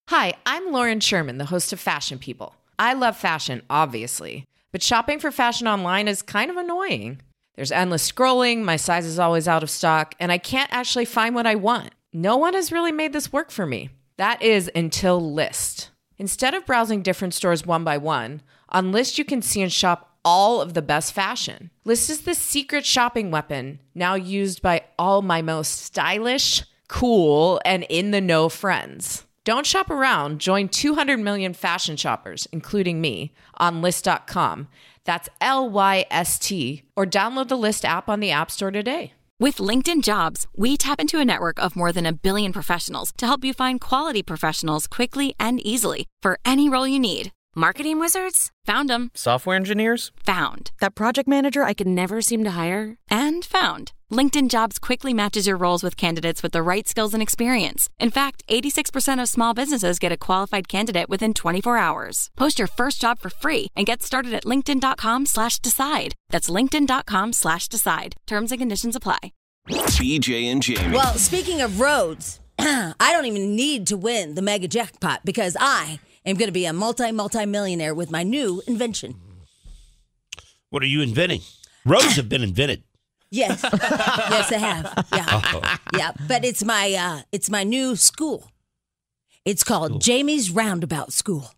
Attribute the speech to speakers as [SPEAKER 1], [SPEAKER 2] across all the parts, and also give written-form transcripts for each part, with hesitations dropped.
[SPEAKER 1] Hi, I'm Lauren Sherman, the host of Fashion People. I love fashion, obviously, but shopping for fashion online is kind of annoying. There's endless scrolling, my size is always out of stock, and I can't actually find what I want. No one has really made this work for me. That is until Lyst. Instead of browsing different stores one by one, on Lyst you can see and shop all of the best fashion. Lyst is the secret shopping weapon, now used by all my most stylish, cool, and in-the-know friends. Don't shop around. Join 200 million fashion shoppers, including me, on Lyst.com. That's Lyst, or download the Lyst app on the App Store today.
[SPEAKER 2] With LinkedIn Jobs, we tap into a network of more than 1 billion professionals to help you find quality professionals quickly and easily for any role you need. Marketing wizards? Found them.
[SPEAKER 3] Software engineers?
[SPEAKER 2] Found. That project manager I could never seem to hire? And found. LinkedIn Jobs quickly matches your roles with candidates with the right skills and experience. In fact, 86% of small businesses get a qualified candidate within 24 hours. Post your first job for free and get started at linkedin.com/decide. That's linkedin.com/decide. Terms and conditions apply.
[SPEAKER 4] BJ and Jamie.
[SPEAKER 5] Well, speaking of roads, I don't even need to win the mega jackpot because I am going to be a multi-millionaire with my new invention.
[SPEAKER 6] What are you inventing? Roads have been invented.
[SPEAKER 5] Yes. Yes, they have. Yeah. Yeah. But it's my new school. It's called Jamie's Roundabout School.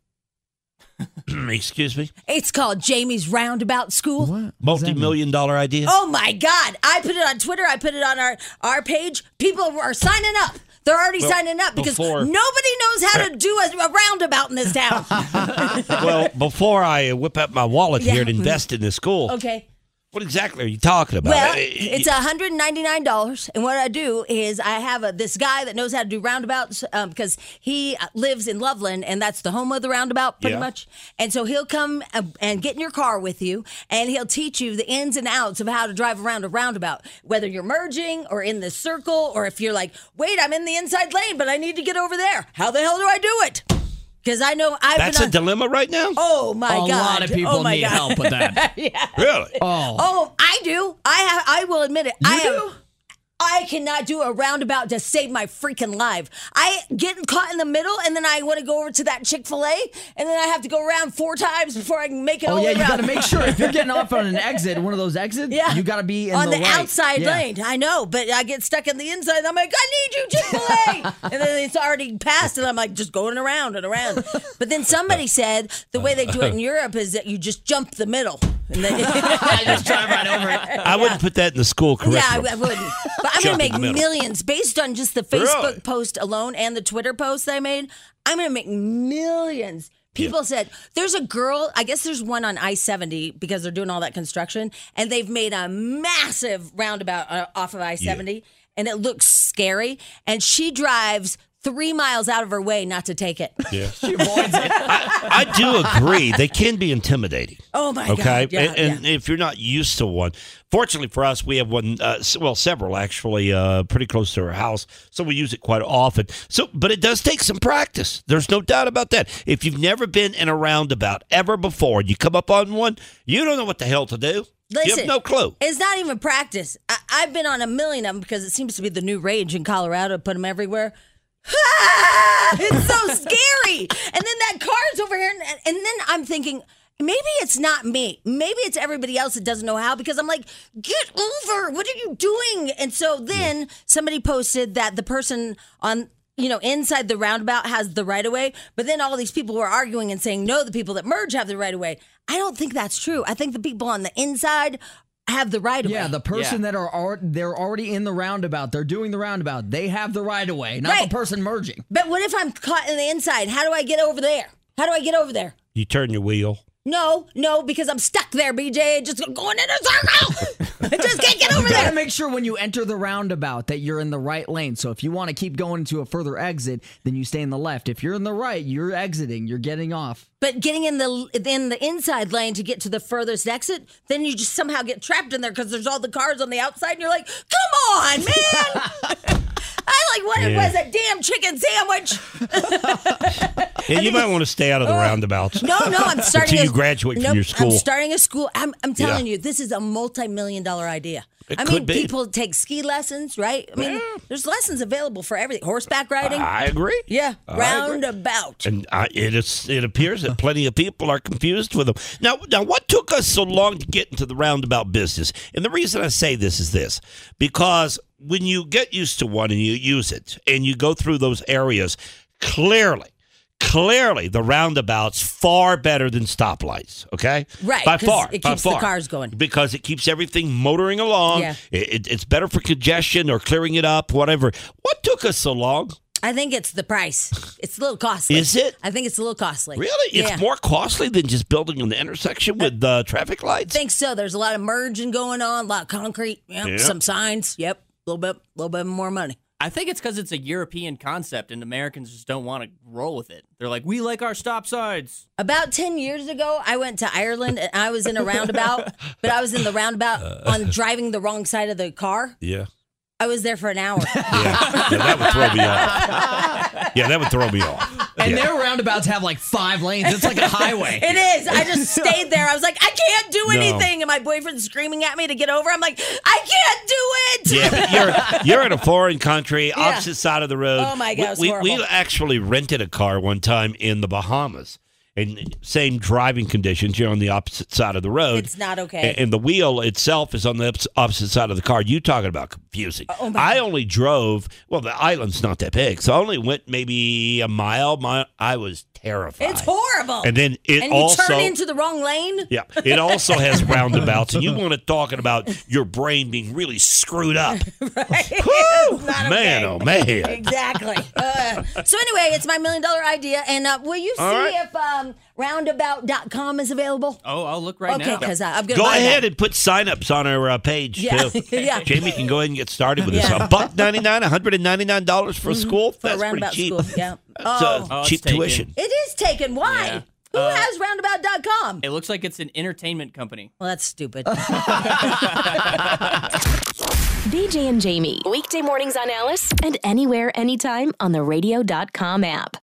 [SPEAKER 6] Excuse me?
[SPEAKER 5] It's called Jamie's Roundabout School.
[SPEAKER 7] What?
[SPEAKER 6] Multi-million-dollar idea?
[SPEAKER 5] Oh, my God. I put it on Twitter. I put it on our page. People are signing up. They're already signing up because nobody knows how to do a roundabout in this town.
[SPEAKER 6] Well, before I whip out my wallet here and invest in the school,
[SPEAKER 5] okay.
[SPEAKER 6] What exactly are you talking about?
[SPEAKER 5] Well, it's $199, and what I do is I have this guy that knows how to do roundabouts because he lives in Loveland, and that's the home of the roundabout, pretty much. And so he'll come and get in your car with you, and he'll teach you the ins and outs of how to drive around a roundabout, whether you're merging or in the circle, or if you're like, wait, I'm in the inside lane, but I need to get over there. How the hell do I do it? Because I know
[SPEAKER 6] That's a dilemma right now?
[SPEAKER 5] Oh, my God.
[SPEAKER 7] A lot of people need help with that.
[SPEAKER 5] Yeah.
[SPEAKER 6] Really?
[SPEAKER 5] Oh, I do. I will admit it. I cannot do a roundabout to save my freaking life. I get caught in the middle, and then I want to go over to that Chick-fil-A, and then I have to go around 4 times before I can make it all the way around.
[SPEAKER 7] You got to make sure if you're getting off on an exit, one of those exits, you got to be in
[SPEAKER 5] on the
[SPEAKER 7] right.
[SPEAKER 5] outside lane. I know, but I get stuck in the inside. I'm like, I need you, Chick-fil-A, and then it's already passed, and I'm like just going around and around. But then somebody said the way they do it in Europe is that you just jump the middle. And then
[SPEAKER 7] I just drive right over it.
[SPEAKER 6] I wouldn't put that in the school curriculum.
[SPEAKER 5] Yeah, I wouldn't. But I'm going to make millions based on just the Facebook post alone and the Twitter post I made. I'm going to make millions. People said, there's a girl, I guess there's one on I-70 because they're doing all that construction, and they've made a massive roundabout off of I-70, and it looks scary, and she drives 3 miles out of her way not to take it.
[SPEAKER 6] Yeah.
[SPEAKER 7] She avoids it.
[SPEAKER 6] I do agree. They can be intimidating.
[SPEAKER 5] Oh, my
[SPEAKER 6] God.
[SPEAKER 5] Yeah,
[SPEAKER 6] and if you're not used to one, fortunately for us, we have one, several actually, pretty close to our house, so we use it quite often. But it does take some practice. There's no doubt about that. If you've never been in a roundabout ever before and you come up on one, you don't know what the hell to do.
[SPEAKER 5] Listen,
[SPEAKER 6] you have no clue.
[SPEAKER 5] It's not even practice. I've been on a million of them because it seems to be the new rage in Colorado. Put them everywhere. It's so scary. And then that car's over here. And then I'm thinking, maybe it's not me. Maybe it's everybody else that doesn't know how, because I'm like, get over. What are you doing? And so then somebody posted that the person on, inside the roundabout has the right of way. But then all these people were arguing and saying, no, the people that merge have the right of way. I don't think that's true. I think the people on the inside have the right of way.
[SPEAKER 7] Yeah, the person that they're already in the roundabout, they're doing the roundabout, they have the right of way, not the person merging.
[SPEAKER 5] But what if I'm caught in the inside? How do I get over there?
[SPEAKER 6] You turn your wheel.
[SPEAKER 5] No, because I'm stuck there, BJ. Just going in a circle. I just can't get over
[SPEAKER 7] You
[SPEAKER 5] there.
[SPEAKER 7] gotta make sure when you enter the roundabout that you're in the right lane. So if you want to keep going to a further exit, then you stay in the left. If you're in the right, you're exiting. You're getting off.
[SPEAKER 5] But getting in the inside lane to get to the furthest exit, then you just somehow get trapped in there because there's all the cars on the outside, and you're like, come on, man. What was a damn chicken sandwich?
[SPEAKER 6] Yeah, you might want to stay out of the roundabouts.
[SPEAKER 5] No, I'm starting
[SPEAKER 6] until you graduate from your school.
[SPEAKER 5] I'm starting a school. I'm telling you, this is a multi-million-dollar idea.
[SPEAKER 6] It could be.
[SPEAKER 5] People take ski lessons, right? I mean, there's lessons available for everything. Horseback riding.
[SPEAKER 6] I agree.
[SPEAKER 5] Yeah,
[SPEAKER 6] I agree.
[SPEAKER 5] roundabout.
[SPEAKER 6] And it appears that plenty of people are confused with them. Now, what took us so long to get into the roundabout business? And the reason I say this is this, because when you get used to one and you use it and you go through those areas, clearly, the roundabout's far better than stoplights, okay?
[SPEAKER 5] Right,
[SPEAKER 6] By
[SPEAKER 5] 'cause
[SPEAKER 6] far.
[SPEAKER 5] it
[SPEAKER 6] by
[SPEAKER 5] keeps the
[SPEAKER 6] far.
[SPEAKER 5] cars going.
[SPEAKER 6] Because it keeps everything motoring along.
[SPEAKER 5] Yeah.
[SPEAKER 6] It's better for congestion or clearing it up, whatever. What took us so long?
[SPEAKER 5] I think it's the price. It's a little costly.
[SPEAKER 6] Is it?
[SPEAKER 5] I think it's a little costly.
[SPEAKER 6] Really?
[SPEAKER 5] Yeah.
[SPEAKER 6] It's more costly than just building an intersection with traffic lights?
[SPEAKER 5] I think so. There's a lot of merging going on, a lot of concrete,
[SPEAKER 6] Yeah.
[SPEAKER 5] some signs. Yep, a little bit more money.
[SPEAKER 3] I think it's because it's a European concept and Americans just don't want to roll with it. They're like, we like our stop signs.
[SPEAKER 5] About 10 years ago, I went to Ireland and I was in a roundabout, but I was in the roundabout on driving the wrong side of the car.
[SPEAKER 6] Yeah.
[SPEAKER 5] I was there for an hour.
[SPEAKER 6] Yeah, that would throw me off. Yeah, that would throw me off.
[SPEAKER 7] And
[SPEAKER 6] Yeah.
[SPEAKER 7] their roundabouts have like 5 lanes. It's like a highway.
[SPEAKER 5] It is. I just stayed there. I was like, I can't do
[SPEAKER 6] No.
[SPEAKER 5] anything. And my boyfriend's screaming at me to get over. I'm like, I can't do it.
[SPEAKER 6] Yeah, but you're in a foreign country, opposite side of the road.
[SPEAKER 5] Oh, my God, it was
[SPEAKER 6] we
[SPEAKER 5] horrible.
[SPEAKER 6] actually rented a car one time in the Bahamas. And same driving conditions, you're on the opposite side of the road.
[SPEAKER 5] It's not okay.
[SPEAKER 6] And the wheel itself is on the opposite side of the car. You talking about confusing. I only drove, well, the island's not that big, so I only went maybe a mile. I was terrified.
[SPEAKER 5] It's horrible.
[SPEAKER 6] And then it
[SPEAKER 5] and you
[SPEAKER 6] also
[SPEAKER 5] turn into the wrong lane.
[SPEAKER 6] Yeah, it also has roundabouts, and you want to talking about your brain being really screwed up.
[SPEAKER 5] It's not
[SPEAKER 6] Man,
[SPEAKER 5] okay.
[SPEAKER 6] oh man.
[SPEAKER 5] Exactly. So anyway, it's my $1 million idea. And will you see
[SPEAKER 6] right.
[SPEAKER 5] if roundabout.com is available?
[SPEAKER 3] Oh, I'll look right
[SPEAKER 5] Okay,
[SPEAKER 3] now.
[SPEAKER 5] because I'm going to
[SPEAKER 6] Go
[SPEAKER 5] buy
[SPEAKER 6] ahead
[SPEAKER 5] that.
[SPEAKER 6] and put sign-ups on our page,
[SPEAKER 5] Yeah.
[SPEAKER 6] too.
[SPEAKER 5] Yeah.
[SPEAKER 6] Jamie can go ahead and get started with
[SPEAKER 5] Yeah.
[SPEAKER 6] this. $1.99, $199 for school.
[SPEAKER 5] For a
[SPEAKER 6] That's pretty
[SPEAKER 5] roundabout
[SPEAKER 6] cheap.
[SPEAKER 5] school. Yeah.
[SPEAKER 6] So,
[SPEAKER 3] Oh, it's
[SPEAKER 6] cheap
[SPEAKER 3] taken.
[SPEAKER 6] tuition.
[SPEAKER 5] It is taken. Why?
[SPEAKER 3] Yeah.
[SPEAKER 5] Who has roundabout.com?
[SPEAKER 3] It looks like it's an entertainment company.
[SPEAKER 5] Well, that's stupid.
[SPEAKER 2] BJ and Jamie. Weekday mornings on Alice and anywhere, anytime on the radio.com app.